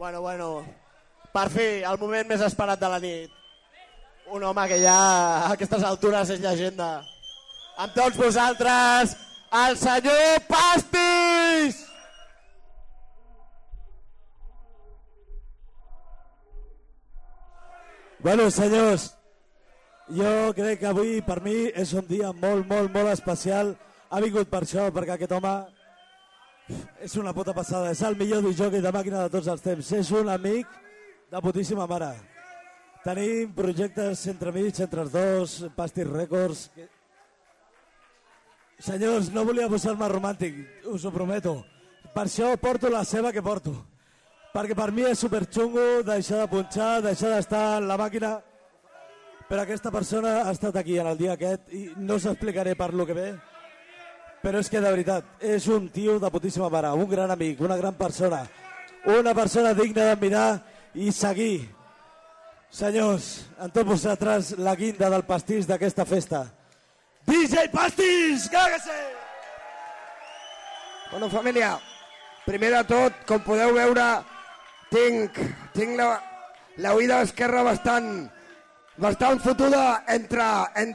Bueno, per fi, el moment més esperat de la nit. Un home que ja a aquestes altures és llegenda. Amb tots vosaltres, el senyor Pastis! Bueno, senyors, jo crec que avui per mi és un dia molt especial. Ha vingut per això, perquè aquest home és una puta passada. És el millor disjockey de màquina de tots els temps. És un amic de putíssima mare. Tenim projectes entremig entre els dos, Pastis Records. Senyors, no volia posar-me romàntic, us ho prometo. Per això porto la ceba que porto. Perquè per mi és superxungo deixar de punxar, deixar d'estar en la màquina. Però aquesta persona ha estat aquí en el dia aquest i no us explicaré per lo que ve. Però és que de veritat, és un tio de putíssima mare, un gran amic, una gran persona. Una persona digna d'admirar i seguir. Senyors, amb tots vosaltres, la guinda del pastís d'aquesta festa. DJ Pastis, cágase! Bueno, família, primer de tot, com podeu veure, tinc la oïda esquerra bastant fotuda entre...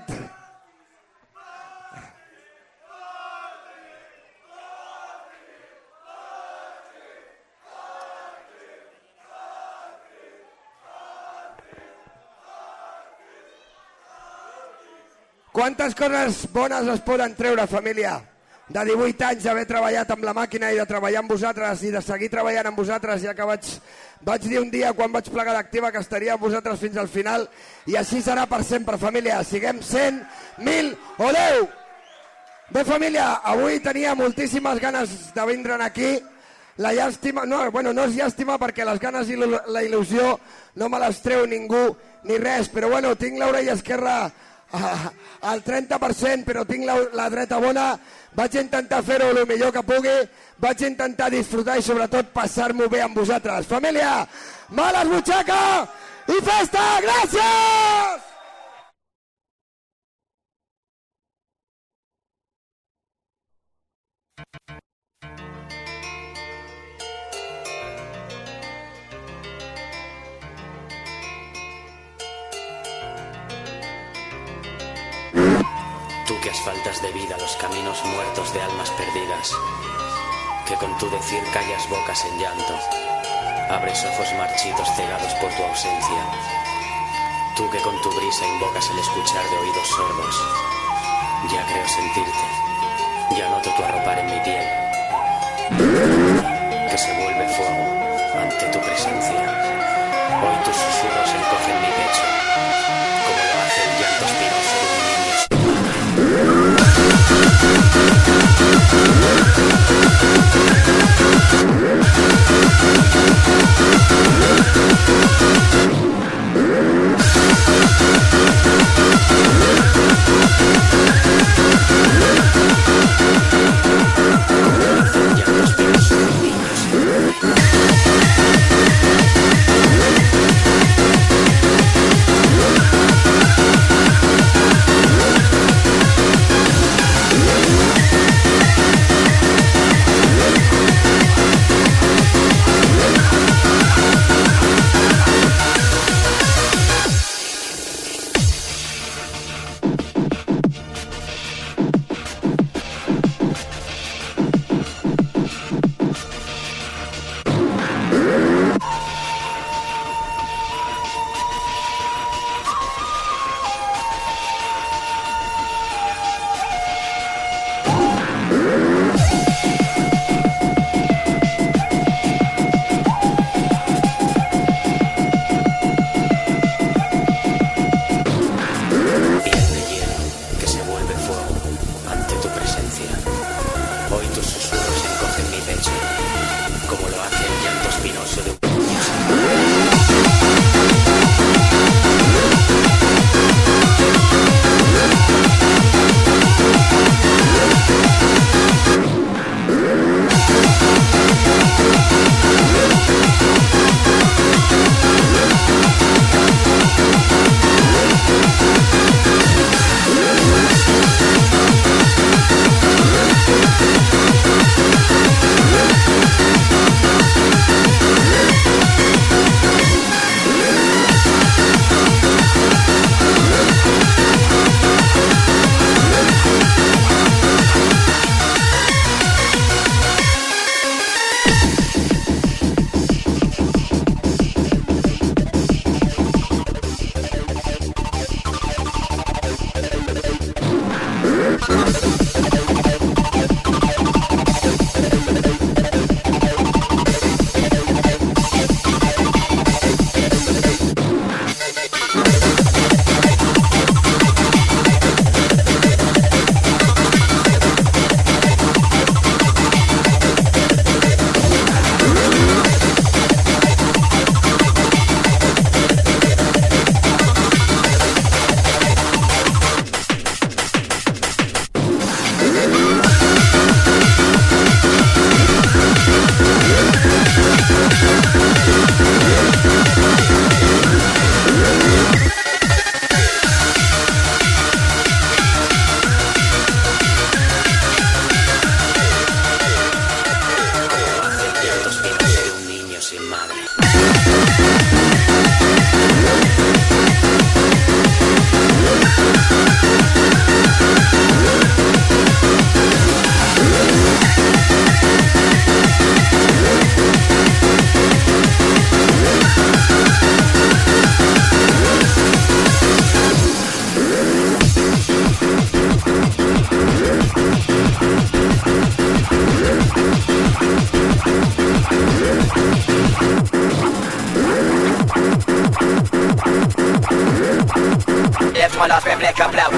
Quantes coses bones es poden treure, família? De 18 anys d'haver treballat amb la màquina i de treballar amb vosaltres i de seguir treballant amb vosaltres, ja que vaig dir un dia quan vaig plegar d'activa que estaria amb vosaltres fins al final, i així serà per sempre, família. Siguem 100, 1.000 o 10. Bé, família, avui tenia moltíssimes ganes de vindre'n aquí. La llàstima, no és llàstima perquè les ganes i la il·lusió no me les treu ningú ni res, però bueno, tinc l'orella esquerra al 30%, però tinc la dreta bona. Vaig intentar fer-ho el millor que pugui, vaig intentar disfrutar i sobretot passar-m'ho bé amb vosaltres. Família, males butxaca i festa! Gràcies! Tú que asfaltas de vida los caminos muertos de almas perdidas, que con tu decir callas bocas en llanto, abres ojos marchitos cegados por tu ausencia. Tú que con tu brisa invocas el escuchar de oídos sordos, ya creo sentirte, ya noto tu arropar en mi piel, que se vuelve fuego ante tu presencia. Hoy tus susurros encogen mi pecho, como lo hace el llanto espiroso de un niño. niño sin madre. Erstmal auf dem Lecker blau.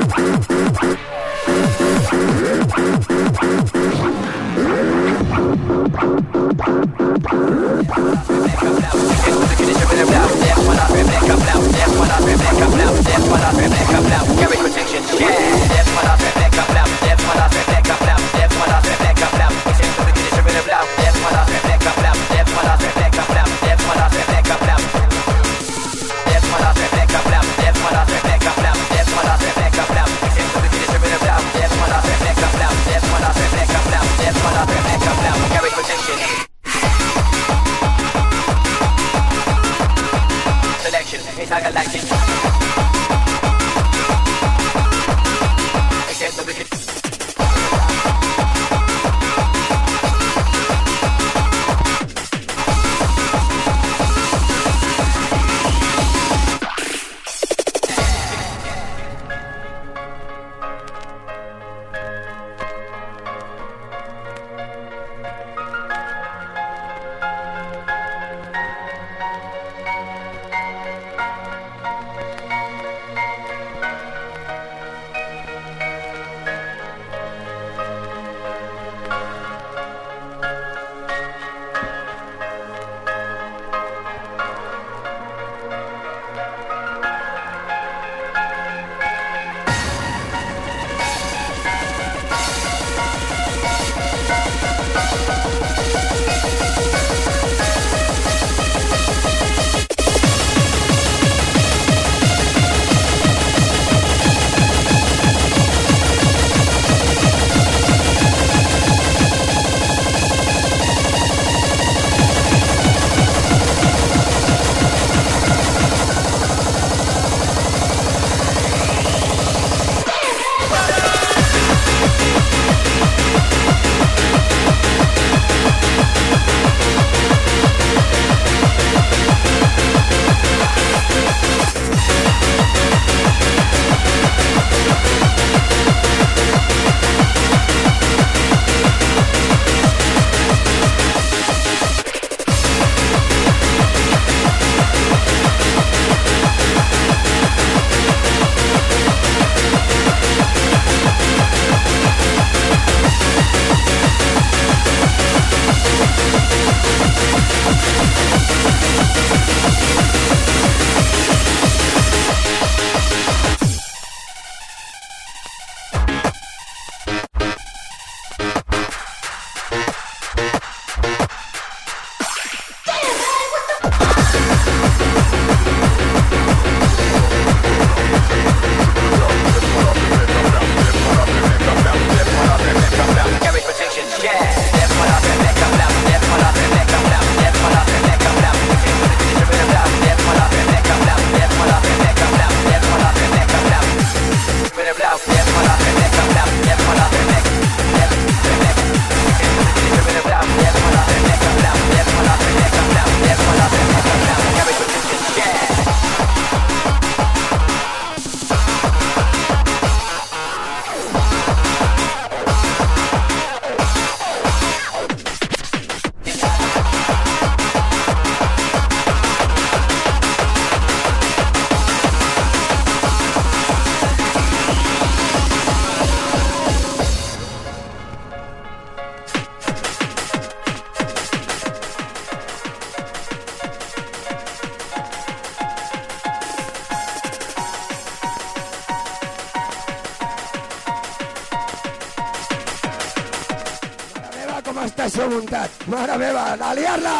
està això muntat. Mare meva, a liar-la!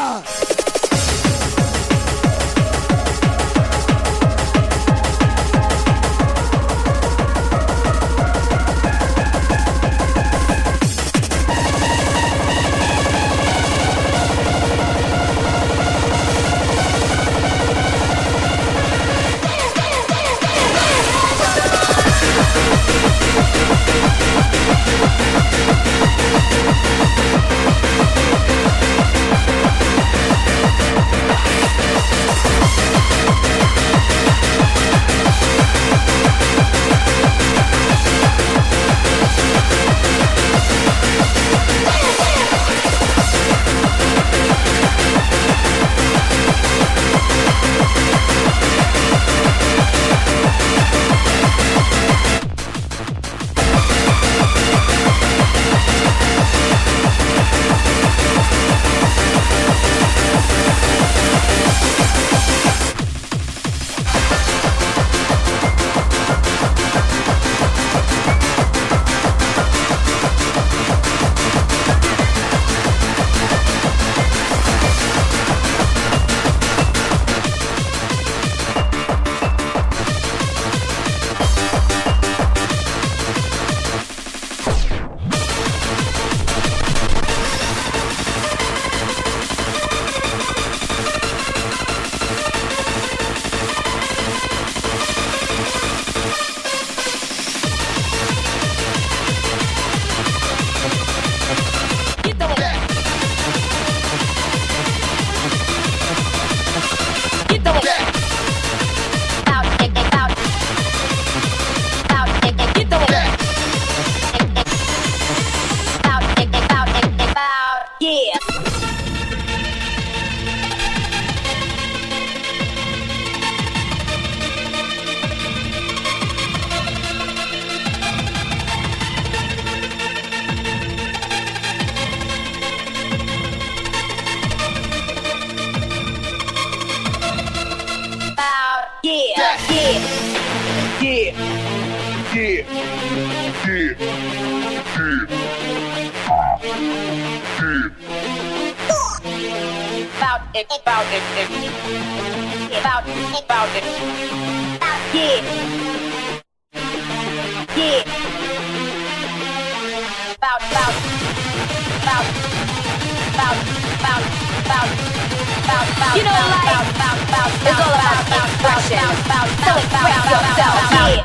You know, life is all about expression. So express yourself.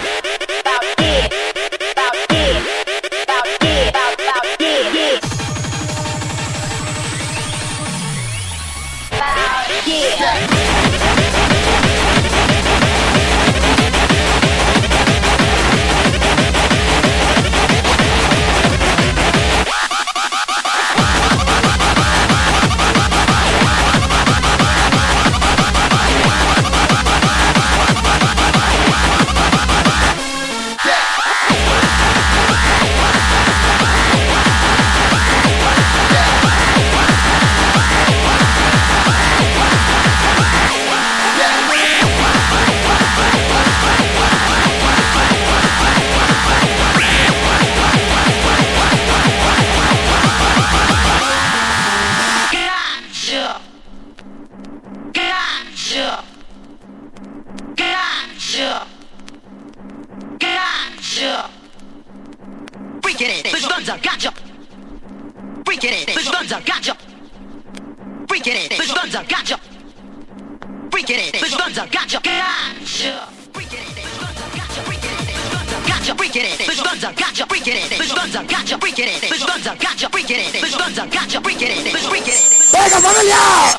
¡Venga, familia!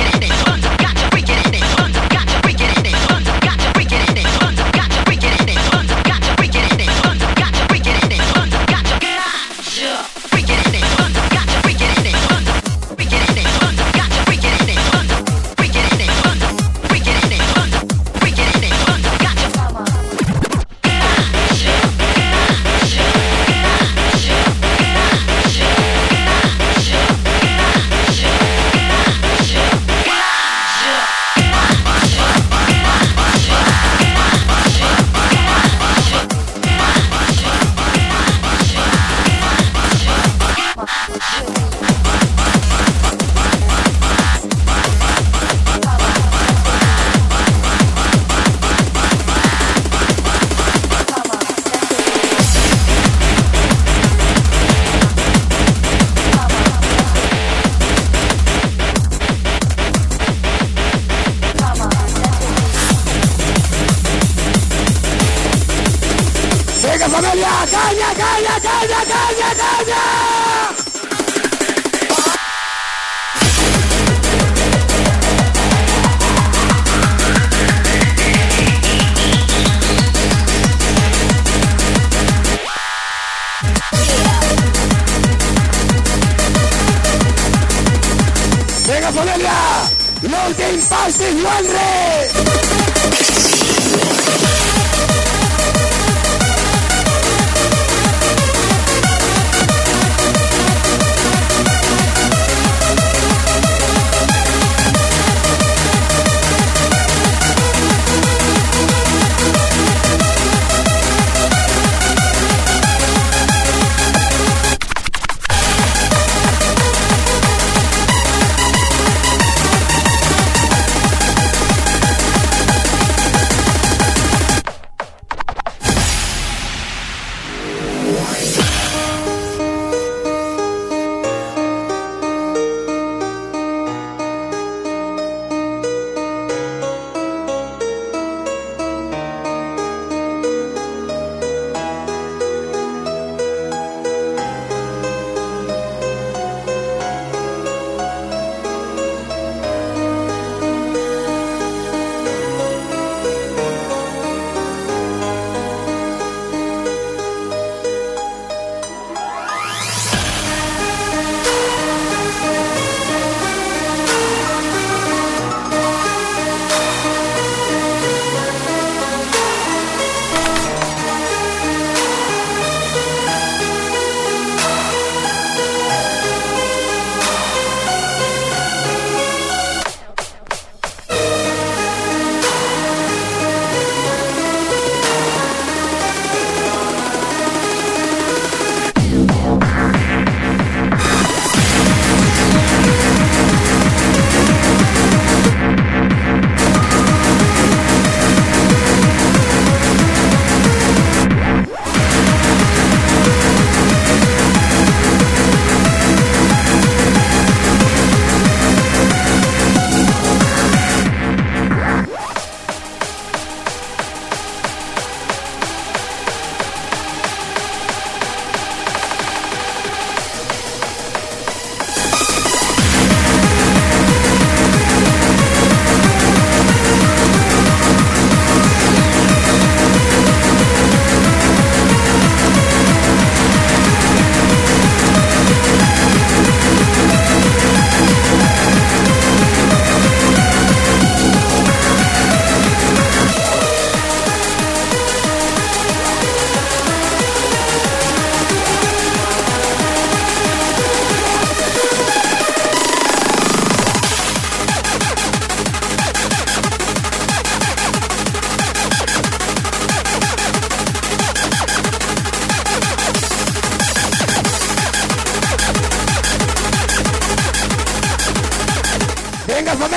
Venga, familia, l'últim pàstic l'Enri!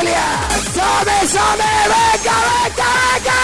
família! Som-hi, som-hi! Vinga, vinga, vinga!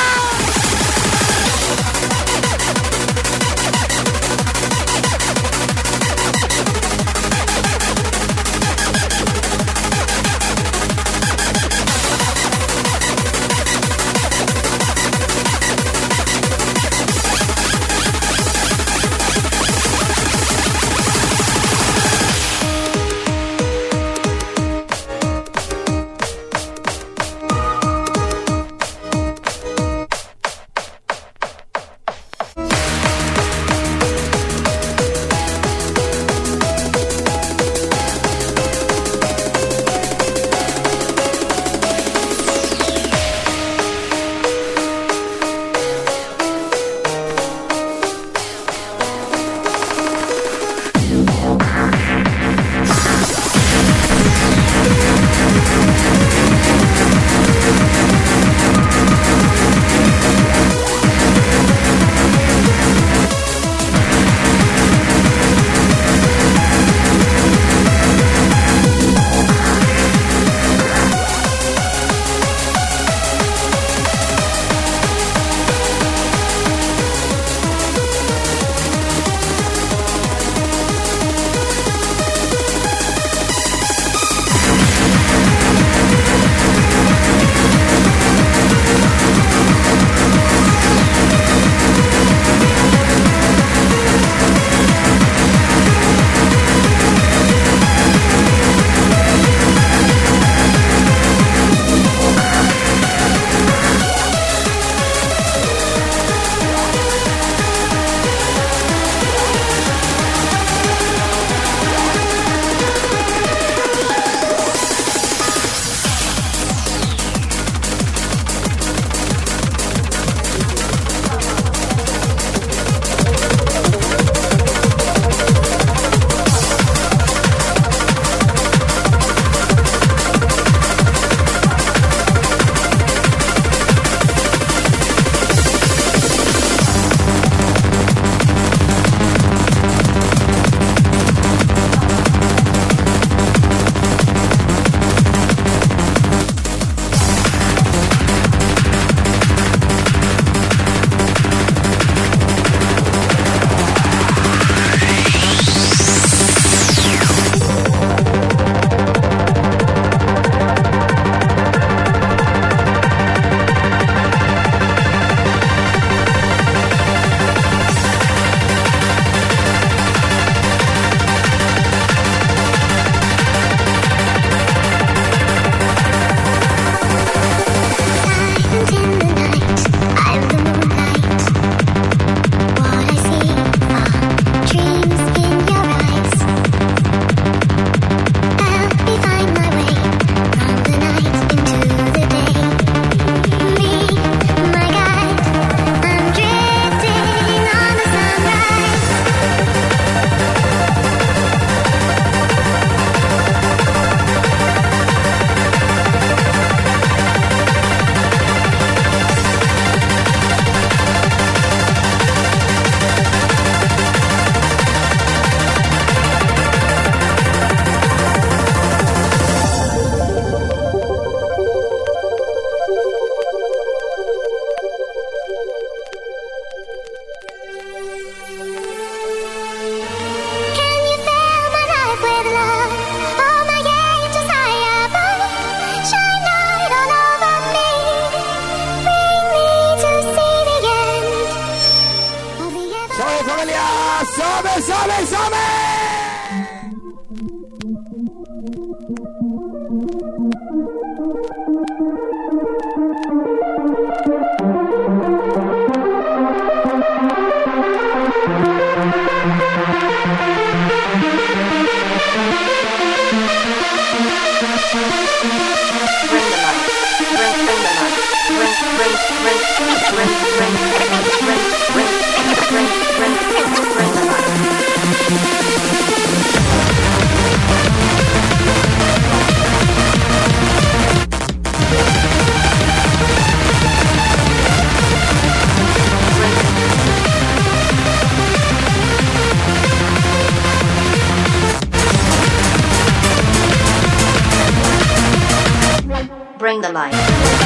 Bring the light.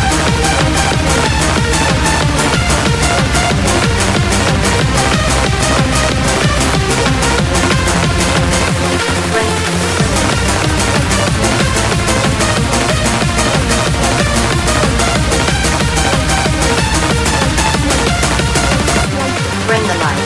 Bring the light.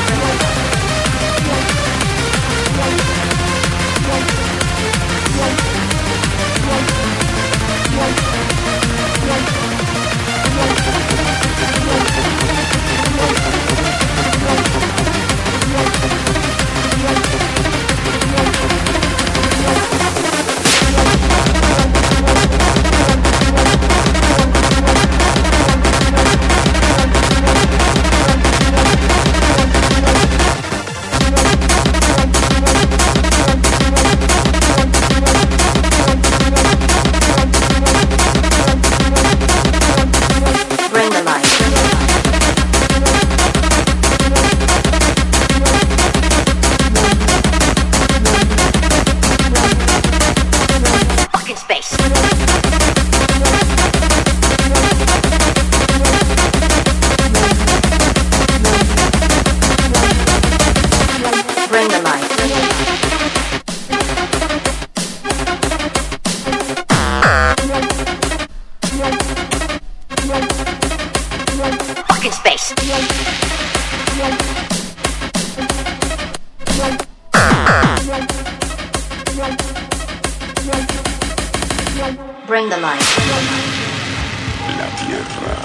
Bring the light. La Tierra,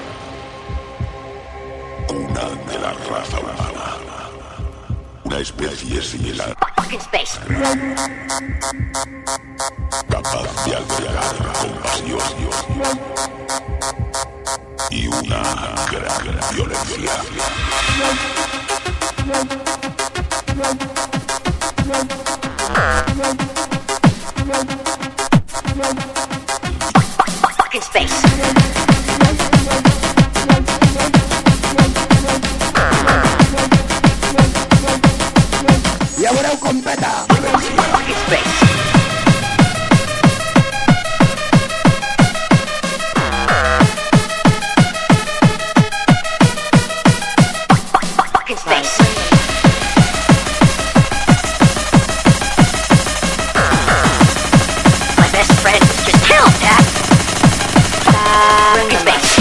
cuna de la raza humana, una especie similar, capaz de albergar compasión y una gran violencia. Fucking space. Ja veureu com peta. Fucking space. Fucking space. My best friend was just killed, Dad. Fucking space.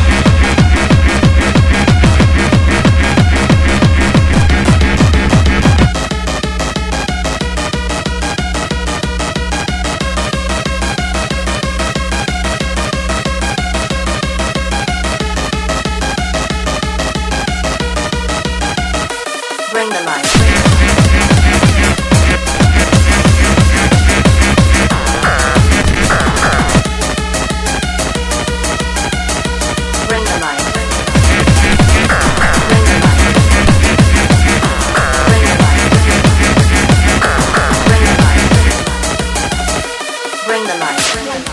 Bring the light. Bring the light. Bring the light. Bring the light. Bring the light. Bring the light.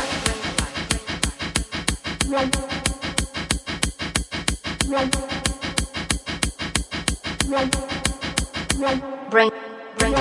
Bring, bring.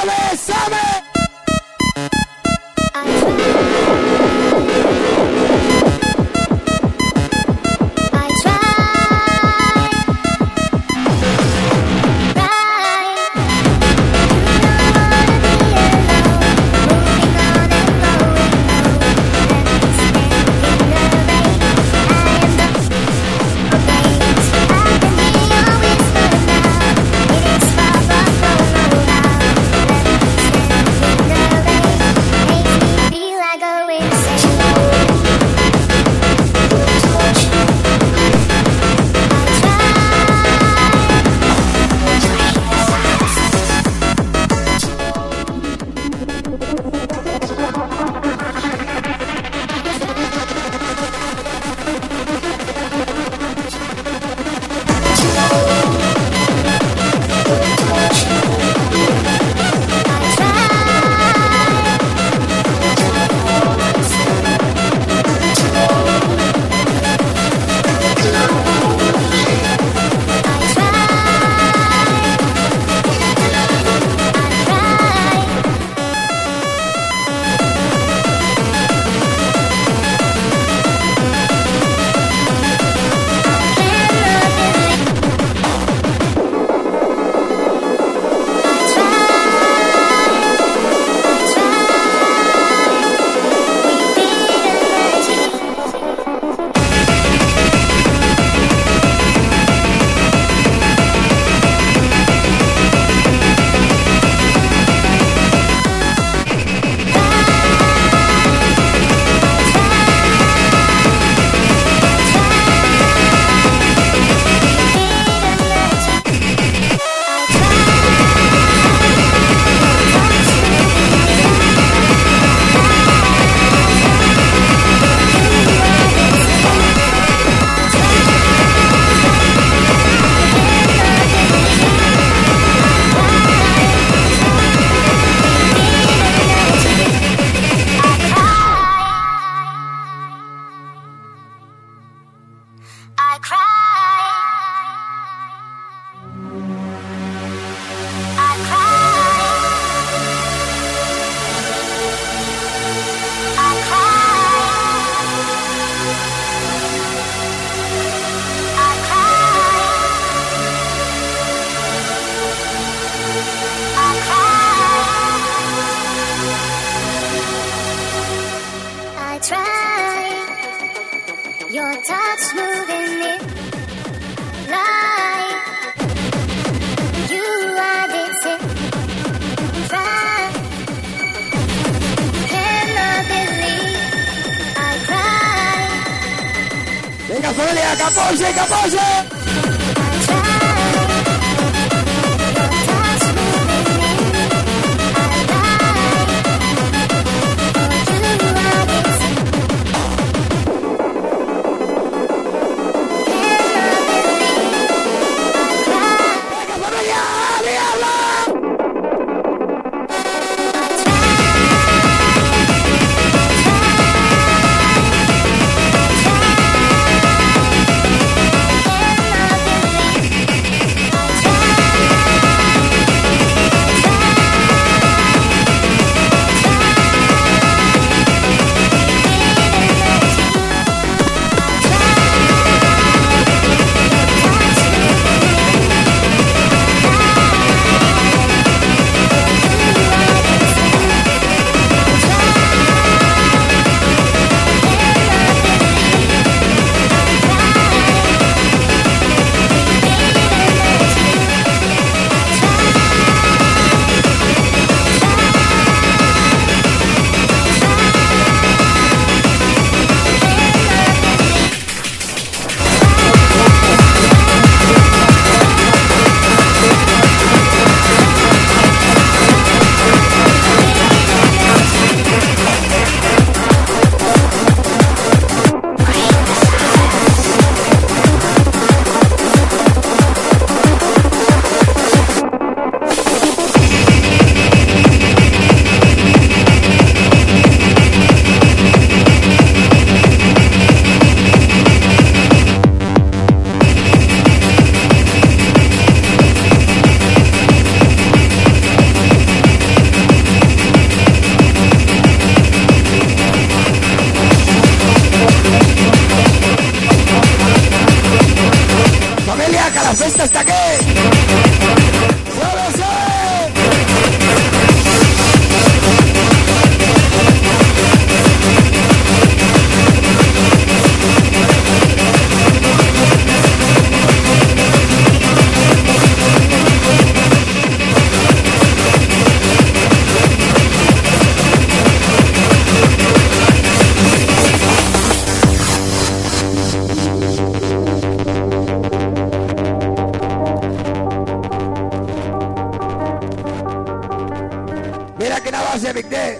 sabe, sabe. Venga, familia, capose, capose. la base, Big D.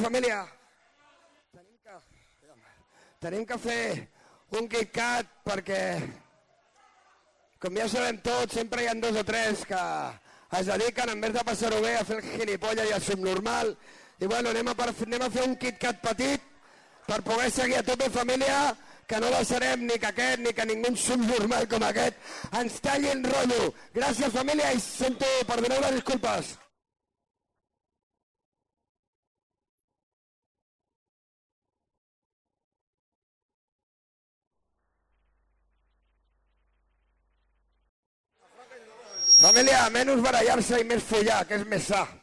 família. Tenim que fer un KitKat perquè, com ja sabem tots, sempre hi ha 2 o 3 que es dediquen, en vez de passar-ho bé, a fer el gilipolles i el subnormal. I bueno, anem a fer un KitKat petit per poder seguir a tope, família, que no deixarem ni que aquest ni que ningú subnormal com aquest ens talli el rotllo. Gràcies, família, i sento, perdoneu les disculpes. Família, menys barallar-se i més follar, que és més sa.